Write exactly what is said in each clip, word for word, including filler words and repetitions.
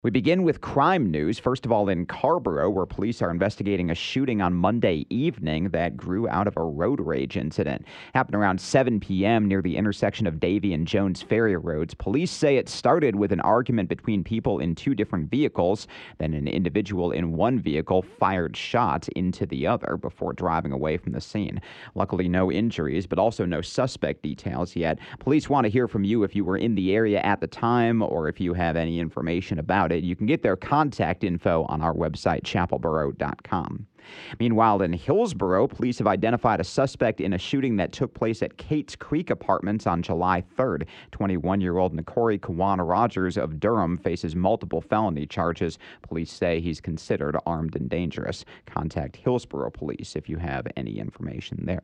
We begin with crime news. First of all, in Carrboro, where police are investigating a shooting on Monday evening that grew out of a road rage incident. Happened around seven p.m. near the intersection of Davie and Jones Ferry roads. Police say it started with an argument between people in two different vehicles. Then an individual in one vehicle fired shots into the other before driving away from the scene. Luckily, no injuries, but also no suspect details yet. Police want to hear from you if you were in the area at the time or if you have any information about it. You can get their contact info on our website, chapel borough dot com. Meanwhile, in Hillsborough, police have identified a suspect in a shooting that took place at Kate's Creek Apartments on July third. twenty-one-year-old Nakori Kawana Rogers of Durham faces multiple felony charges. Police say he's considered armed and dangerous. Contact Hillsborough Police if you have any information there.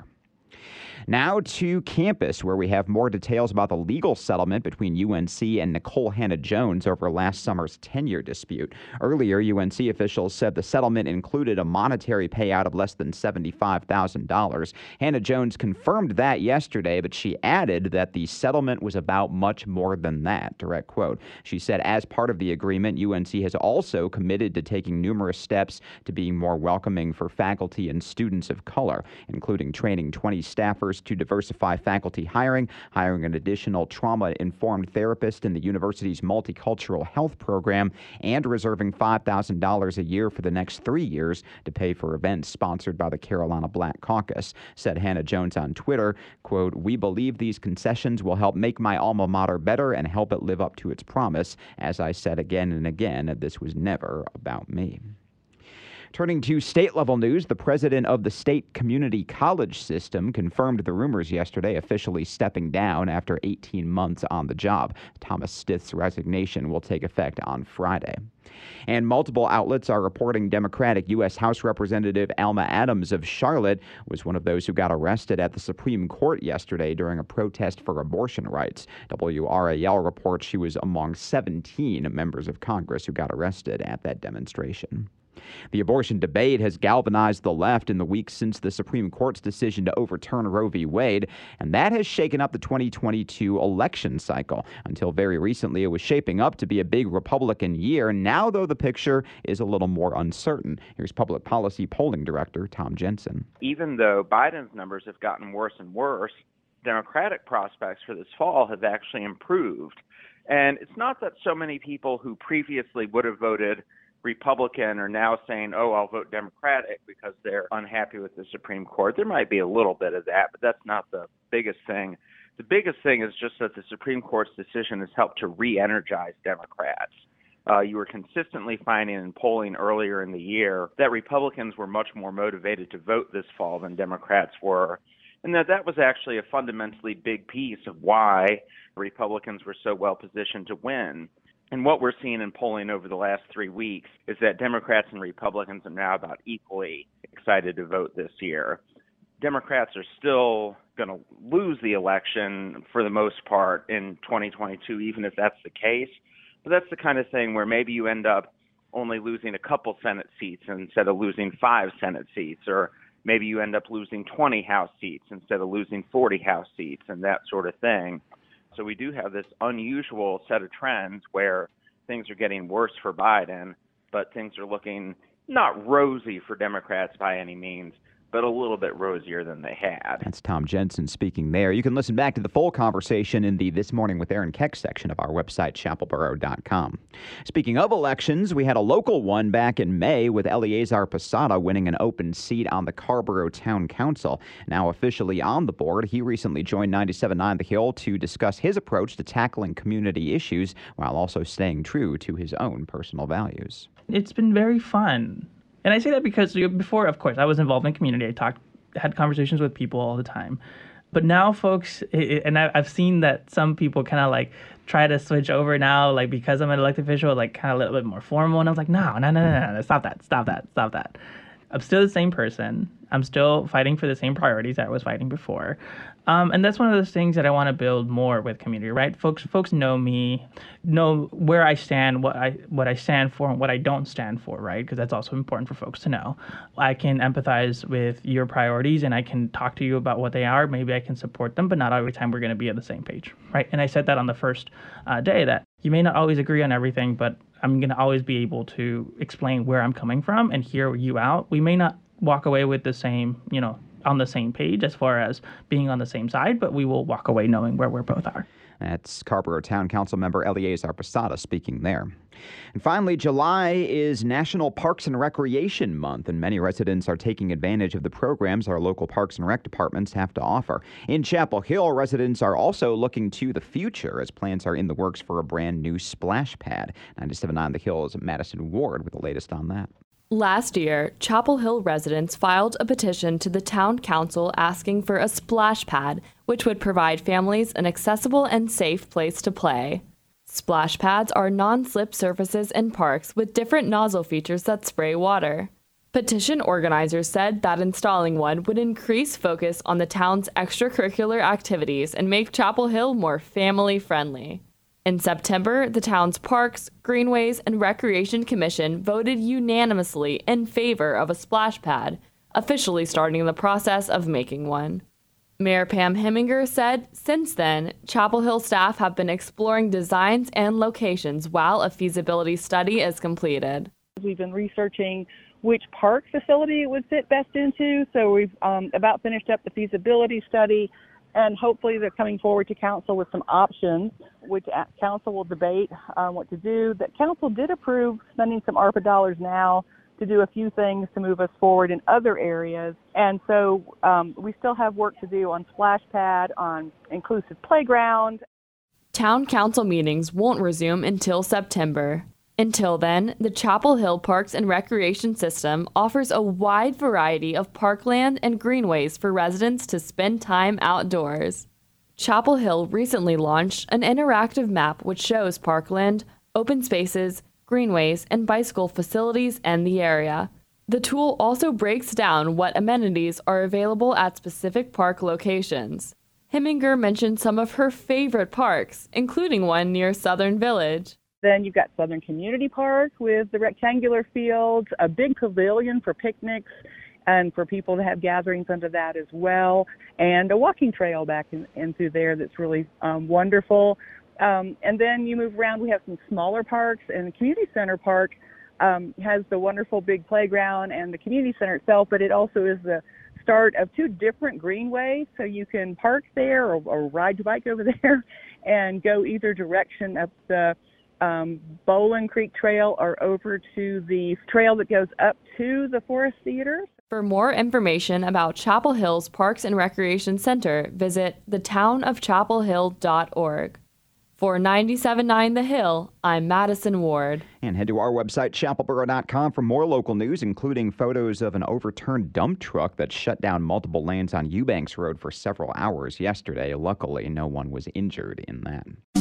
Now to campus, where we have more details about the legal settlement between U N C and Nicole Hannah-Jones over last summer's tenure dispute. Earlier, U N C officials said the settlement included a monetary payout of less than seventy-five thousand dollars. Hannah-Jones confirmed that yesterday, but she added that the settlement was about much more than that. Direct quote. She said, as part of the agreement, U N C has also committed to taking numerous steps to being more welcoming for faculty and students of color, including training twenty staffers to diversify faculty hiring, hiring an additional trauma-informed therapist in the university's multicultural health program, and reserving five thousand dollars a year for the next three years to pay for events sponsored by the Carolina Black Caucus. Said Hannah-Jones on Twitter, quote, "We believe these concessions will help make my alma mater better and help it live up to its promise. As I said again and again, this was never about me." Turning to state-level news, the president of the state community college system confirmed the rumors yesterday, officially stepping down after eighteen months on the job. Thomas Stith's resignation will take effect on Friday. And multiple outlets are reporting Democratic U S House Representative Alma Adams of Charlotte was one of those who got arrested at the Supreme Court yesterday during a protest for abortion rights. W R A L reports she was among seventeen members of Congress who got arrested at that demonstration. The abortion debate has galvanized the left in the weeks since the Supreme Court's decision to overturn Roe v. Wade, and that has shaken up the twenty twenty-two election cycle. Until very recently, it was shaping up to be a big Republican year. Now, though, the picture is a little more uncertain. Here's public policy polling director Tom Jensen. Even though Biden's numbers have gotten worse and worse, Democratic prospects for this fall have actually improved. And it's not that so many people who previously would have voted Republican are now saying, oh, I'll vote Democratic because they're unhappy with the Supreme Court. There might be a little bit of that, but that's not the biggest thing. The biggest thing is just that the Supreme Court's decision has helped to re-energize Democrats. Uh, you were consistently finding in polling earlier in the year that Republicans were much more motivated to vote this fall than Democrats were, and that that was actually a fundamentally big piece of why Republicans were so well positioned to win. And what we're seeing in polling over the last three weeks is that Democrats and Republicans are now about equally excited to vote this year. Democrats are still going to lose the election for the most part in twenty twenty-two, even if that's the case. But that's the kind of thing where maybe you end up only losing a couple Senate seats instead of losing five Senate seats, or maybe you end up losing twenty House seats instead of losing forty House seats and that sort of thing. So we do have this unusual set of trends where things are getting worse for Biden, but things are looking not rosy for Democrats by any means, but a little bit rosier than they had. That's Tom Jensen speaking there. You can listen back to the full conversation in the This Morning with Aaron Keck section of our website, chapel borough dot com. Speaking of elections, we had a local one back in May with Eleazar Posada winning an open seat on the Carrboro Town Council. Now officially on the board, he recently joined ninety-seven point nine The Hill to discuss his approach to tackling community issues while also staying true to his own personal values. It's been very fun. And I say that because before, of course, I was involved in community. I talked, had conversations with people all the time. But now folks, and I've seen that some people kind of like try to switch over now, like because I'm an elected official, like kind of a little bit more formal. And I was like, no, no, no, no, no, stop that, stop that, stop that. I'm still the same person. I'm still fighting for the same priorities that I was fighting before. Um, and that's one of those things that I want to build more with community, right? Folks folks know me, know where I stand, what I what I stand for, and what I don't stand for, right? Because that's also important for folks to know. I can empathize with your priorities, and I can talk to you about what they are. Maybe I can support them, but not every time we're going to be on the same page, right? And I said that on the first uh, day, that you may not always agree on everything, but I'm going to always be able to explain where I'm coming from and hear you out. We may not walk away with the same, you know, on the same page as far as being on the same side, but we will walk away knowing where we both are. That's Carrboro Town Council member Eleazar Posada speaking there. And finally, July is National Parks and Recreation Month, and many residents are taking advantage of the programs our local parks and rec departments have to offer. In Chapel Hill, residents are also looking to the future as plans are in the works for a brand new splash pad. ninety-seven point nine The Hill's Madison Ward with the latest on that. Last year, Chapel Hill residents filed a petition to the town council asking for a splash pad, which would provide families an accessible and safe place to play. Splash pads are non-slip surfaces in parks with different nozzle features that spray water. Petition organizers said that installing one would increase focus on the town's extracurricular activities and make Chapel Hill more family-friendly. In September, the town's Parks, Greenways, and Recreation Commission voted unanimously in favor of a splash pad, officially starting the process of making one. Mayor Pam Heminger said, since then, Chapel Hill staff have been exploring designs and locations while a feasibility study is completed. We've been researching which park facility it would fit best into, so we've um, about finished up the feasibility study, and hopefully they're coming forward to council with some options, which council will debate uh, what to do. That council did approve spending some ARPA dollars now to do a few things to move us forward in other areas. And so um, we still have work to do on splash pad, on inclusive playground. Town council meetings won't resume until September. Until then, the Chapel Hill Parks and Recreation System offers a wide variety of parkland and greenways for residents to spend time outdoors. Chapel Hill recently launched an interactive map which shows parkland, open spaces, greenways, and bicycle facilities in the area. The tool also breaks down what amenities are available at specific park locations. Heminger mentioned some of her favorite parks, including one near Southern Village. Then you've got Southern Community Park with the rectangular fields, a big pavilion for picnics and for people to have gatherings under that as well, and a walking trail back in, in through there that's really um, wonderful. Um, and then you move around, we have some smaller parks, and the Community Center Park um, has the wonderful big playground and the community center itself, but it also is the start of two different greenways, so you can park there or, or ride your bike over there and go either direction up the um, Bowling Creek Trail or over to the trail that goes up to the Forest Theater. For more information about Chapel Hill's Parks and Recreation Center, visit the town of chapel hill dot org. For ninety-seven point nine The Hill, I'm Madison Ward. And head to our website, chapel boro dot com, for more local news, including photos of an overturned dump truck that shut down multiple lanes on Eubanks Road for several hours yesterday. Luckily, no one was injured in that.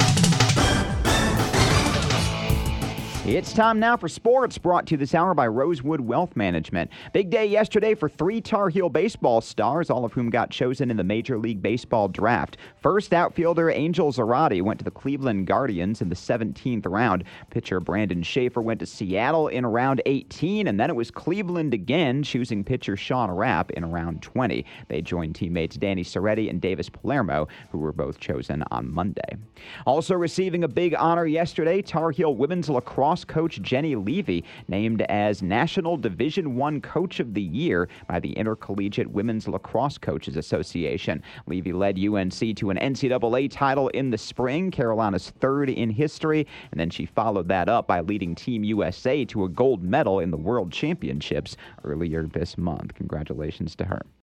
It's time now for sports, brought to you this hour by Rosewood Wealth Management. Big day yesterday for three Tar Heel baseball stars, all of whom got chosen in the Major League Baseball draft. First, outfielder Angel Zarate went to the Cleveland Guardians in the seventeenth round. Pitcher Brandon Schaefer went to Seattle in round eighteen, and then it was Cleveland again, choosing pitcher Sean Rapp in round twenty. They joined teammates Danny Soretti and Davis Palermo, who were both chosen on Monday. Also receiving a big honor yesterday, Tar Heel women's lacrosse coach Jenny Levy, named as National Division I Coach of the Year by the Intercollegiate Women's Lacrosse Coaches Association. Levy led U N C to an N C double A title in the spring, Carolina's third in history, and then she followed that up by leading Team U S A to a gold medal in the World Championships earlier this month. Congratulations to her.